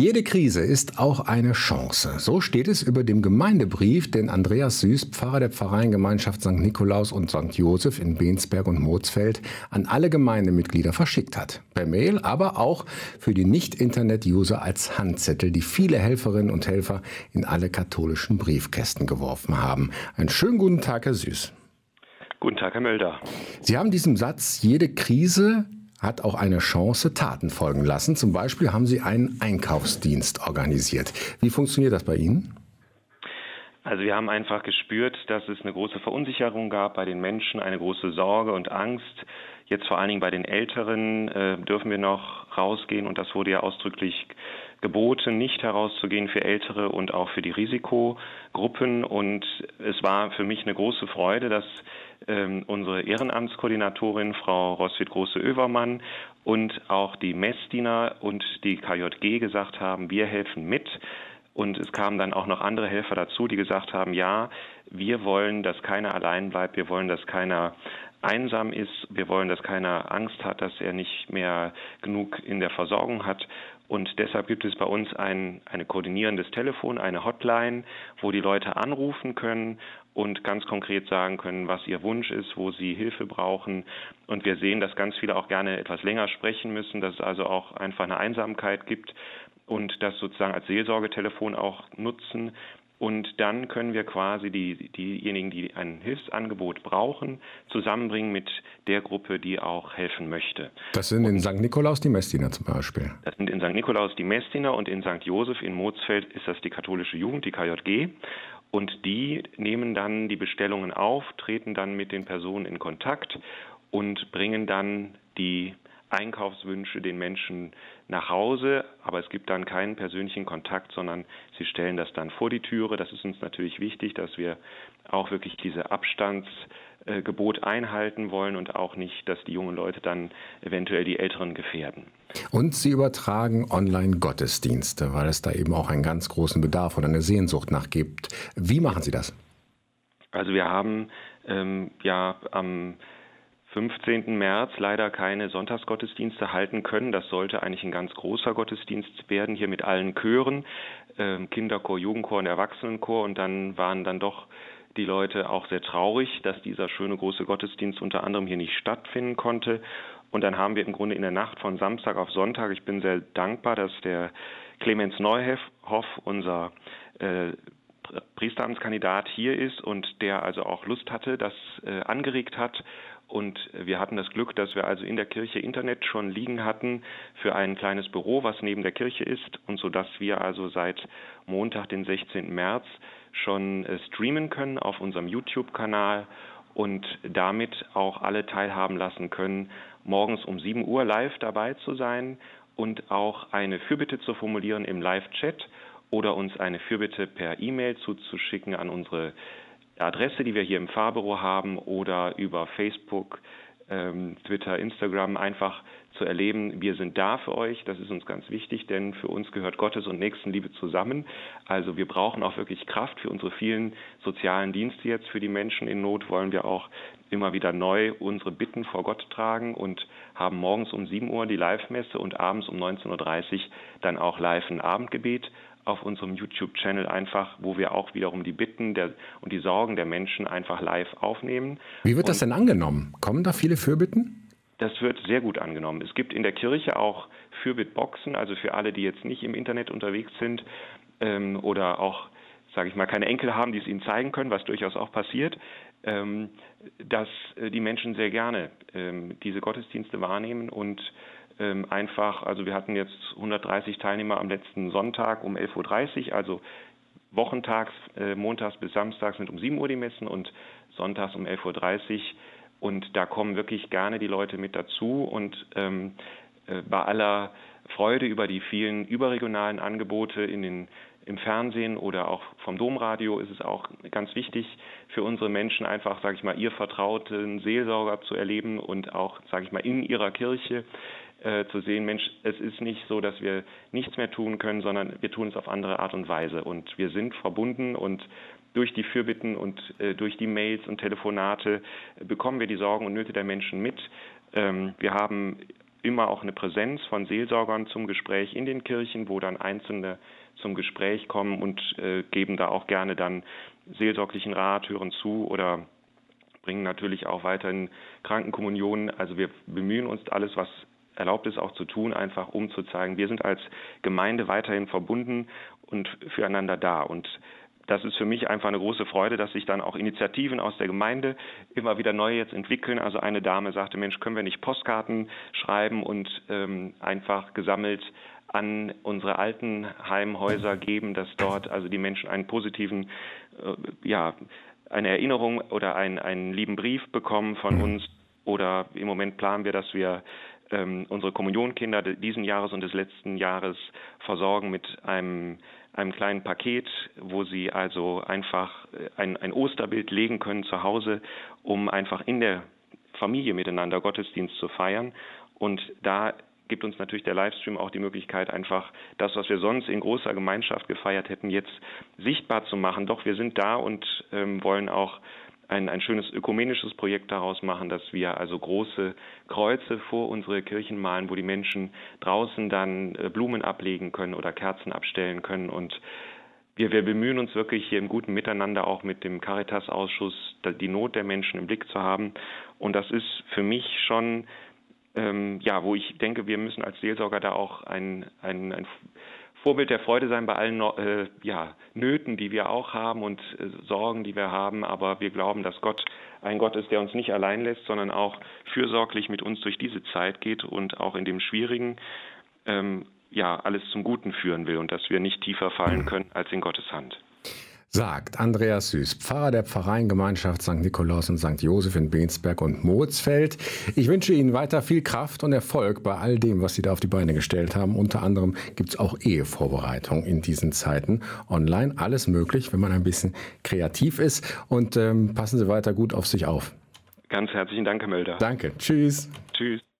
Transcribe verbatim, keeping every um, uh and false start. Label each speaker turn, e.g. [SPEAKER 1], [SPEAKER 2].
[SPEAKER 1] Jede Krise ist auch eine Chance. So steht es über dem Gemeindebrief, den Andreas Süß, Pfarrer der Pfarreiengemeinschaft Sankt Nikolaus und Sankt Joseph in Bensberg und Moosfeld, an alle Gemeindemitglieder verschickt hat. Per Mail, aber auch für die Nicht-Internet-User als Handzettel, die viele Helferinnen und Helfer in alle katholischen Briefkästen geworfen haben. Einen schönen guten Tag, Herr Süß.
[SPEAKER 2] Guten Tag, Herr Mölder.
[SPEAKER 1] Sie haben diesem Satz, jede Krise hat auch eine Chance, Taten folgen lassen. Zum Beispiel haben Sie einen Einkaufsdienst organisiert. Wie funktioniert das bei Ihnen?
[SPEAKER 2] Also wir haben einfach gespürt, dass es eine große Verunsicherung gab bei den Menschen, eine große Sorge und Angst. Jetzt vor allen Dingen bei den Älteren äh, dürfen wir noch rausgehen und das wurde ja ausdrücklich geboten, nicht herauszugehen für Ältere und auch für die Risikogruppen. Und es war für mich eine große Freude, dass ähm, unsere Ehrenamtskoordinatorin, Frau Roswitz-Große-Övermann, und auch die Messdiener und die K J G gesagt haben, wir helfen mit. Und es kamen dann auch noch andere Helfer dazu, die gesagt haben, ja, wir wollen, dass keiner allein bleibt, wir wollen, dass keiner einsam ist, wir wollen, dass keiner Angst hat, dass er nicht mehr genug in der Versorgung hat. Und deshalb gibt es bei uns ein eine koordinierendes Telefon, eine Hotline, wo die Leute anrufen können und ganz konkret sagen können, was ihr Wunsch ist, wo sie Hilfe brauchen. Und wir sehen, dass ganz viele auch gerne etwas länger sprechen müssen, dass es also auch einfach eine Einsamkeit gibt und das sozusagen als Seelsorgetelefon auch nutzen. Und dann können wir quasi die, diejenigen, die ein Hilfsangebot brauchen, zusammenbringen mit der Gruppe, die auch helfen möchte.
[SPEAKER 1] Das sind in Sankt Nikolaus die Messdiener zum Beispiel.
[SPEAKER 2] Das sind in Sankt Nikolaus die Messdiener und in Sankt Joseph in Moosfeld ist das die katholische Jugend, die K J G. Und die nehmen dann die Bestellungen auf, treten dann mit den Personen in Kontakt und bringen dann die Einkaufswünsche den Menschen nach Hause, aber es gibt dann keinen persönlichen Kontakt, sondern sie stellen das dann vor die Türe. Das ist uns natürlich wichtig, dass wir auch wirklich diese Abstandsgebot einhalten wollen und auch nicht, dass die jungen Leute dann eventuell die Älteren gefährden.
[SPEAKER 1] Und Sie übertragen Online-Gottesdienste, weil es da eben auch einen ganz großen Bedarf oder eine Sehnsucht nach gibt. Wie machen Sie das?
[SPEAKER 2] Also wir haben ähm, ja am fünfzehnten März leider keine Sonntagsgottesdienste halten können. Das sollte eigentlich ein ganz großer Gottesdienst werden, hier mit allen Chören, äh, Kinderchor, Jugendchor und Erwachsenenchor. Und dann waren dann doch die Leute auch sehr traurig, dass dieser schöne große Gottesdienst unter anderem hier nicht stattfinden konnte. Und dann haben wir im Grunde in der Nacht von Samstag auf Sonntag, ich bin sehr dankbar, dass der Clemens Neuhoff, unser äh, Priesteramtskandidat, hier ist und der also auch Lust hatte, das äh, angeregt hat. Und wir hatten das Glück, dass wir also in der Kirche Internet schon liegen hatten für ein kleines Büro, was neben der Kirche ist, und so dass wir also seit Montag, den sechzehnten März, schon äh, streamen können auf unserem YouTube-Kanal und damit auch alle teilhaben lassen können, morgens um sieben Uhr live dabei zu sein und auch eine Fürbitte zu formulieren im Live-Chat oder uns eine Fürbitte per E-Mail zuzuschicken an unsere Adresse, die wir hier im Pfarrbüro haben, oder über Facebook, ähm, Twitter, Instagram einfach zu erleben, wir sind da für euch. Das ist uns ganz wichtig, denn für uns gehört Gottes und Nächstenliebe zusammen. Also wir brauchen auch wirklich Kraft für unsere vielen sozialen Dienste jetzt. Für die Menschen in Not wollen wir auch immer wieder neu unsere Bitten vor Gott tragen und haben morgens um sieben Uhr die Live-Messe und abends um neunzehn Uhr dreißig dann auch live ein Abendgebet auf unserem YouTube-Channel einfach, wo wir auch wiederum die Bitten der, und die Sorgen der Menschen einfach live aufnehmen.
[SPEAKER 1] Wie wird das denn angenommen? Kommen da viele Fürbitten?
[SPEAKER 2] Das wird sehr gut angenommen. Es gibt in der Kirche auch Fürbittboxen, also für alle, die jetzt nicht im Internet unterwegs sind ähm, oder auch, sage ich mal, keine Enkel haben, die es ihnen zeigen können, was durchaus auch passiert, ähm, dass äh, die Menschen sehr gerne ähm, diese Gottesdienste wahrnehmen und Ähm, einfach, also wir hatten jetzt hundertdreißig Teilnehmer am letzten Sonntag um elf Uhr dreißig, also wochentags, äh, montags bis samstags sind um sieben Uhr die Messen und sonntags um elf Uhr dreißig, und da kommen wirklich gerne die Leute mit dazu und ähm, äh, bei aller Freude über die vielen überregionalen Angebote in den im Fernsehen oder auch vom Domradio ist es auch ganz wichtig für unsere Menschen einfach, sage ich mal, ihr vertrauten Seelsorger zu erleben und auch, sage ich mal, in ihrer Kirche äh, zu sehen, Mensch, es ist nicht so, dass wir nichts mehr tun können, sondern wir tun es auf andere Art und Weise und wir sind verbunden und durch die Fürbitten und äh, durch die Mails und Telefonate äh, bekommen wir die Sorgen und Nöte der Menschen mit. Ähm, wir haben immer auch eine Präsenz von Seelsorgern zum Gespräch in den Kirchen, wo dann Einzelne zum Gespräch kommen und äh, geben da auch gerne dann seelsorglichen Rat, hören zu oder bringen natürlich auch weiterhin Krankenkommunionen. Also wir bemühen uns, alles, was erlaubt ist, auch zu tun, einfach um zu zeigen, wir sind als Gemeinde weiterhin verbunden und füreinander da. Und das ist für mich einfach eine große Freude, dass sich dann auch Initiativen aus der Gemeinde immer wieder neu jetzt entwickeln. Also eine Dame sagte, Mensch, können wir nicht Postkarten schreiben und ähm, einfach gesammelt an unsere Altenheimhäuser geben, dass dort also die Menschen einen positiven, äh, ja, eine Erinnerung oder einen, einen lieben Brief bekommen von uns. Oder im Moment planen wir, dass wir ähm, unsere Kommunionkinder diesen Jahres und des letzten Jahres versorgen mit einem, einem kleinen Paket, wo sie also einfach ein, ein Osterbild legen können zu Hause, um einfach in der Familie miteinander Gottesdienst zu feiern. Und da gibt uns natürlich der Livestream auch die Möglichkeit, einfach das, was wir sonst in großer Gemeinschaft gefeiert hätten, jetzt sichtbar zu machen. Doch wir sind da und ähm, wollen auch ein, ein schönes ökumenisches Projekt daraus machen, dass wir also große Kreuze vor unsere Kirchen malen, wo die Menschen draußen dann äh, Blumen ablegen können oder Kerzen abstellen können. Und wir, wir bemühen uns wirklich hier im guten Miteinander auch mit dem Caritas-Ausschuss die Not der Menschen im Blick zu haben. Und das ist für mich schon Ähm, ja, wo ich denke, wir müssen als Seelsorger da auch ein, ein, ein Vorbild der Freude sein bei allen äh, ja, Nöten, die wir auch haben und äh, Sorgen, die wir haben. Aber wir glauben, dass Gott ein Gott ist, der uns nicht allein lässt, sondern auch fürsorglich mit uns durch diese Zeit geht und auch in dem Schwierigen ähm, ja, alles zum Guten führen will und dass wir nicht tiefer fallen können als in Gottes Hand.
[SPEAKER 1] Sagt Andreas Süß, Pfarrer der Pfarreiengemeinschaft Sankt Nikolaus und Sankt Joseph in Bensberg und Mootsfeld. Ich wünsche Ihnen weiter viel Kraft und Erfolg bei all dem, was Sie da auf die Beine gestellt haben. Unter anderem gibt es auch Ehevorbereitung in diesen Zeiten online. Alles möglich, wenn man ein bisschen kreativ ist. Und ähm, passen Sie weiter gut auf sich auf.
[SPEAKER 2] Ganz herzlichen Dank, Herr Mölder.
[SPEAKER 1] Danke. Tschüss.
[SPEAKER 2] Tschüss.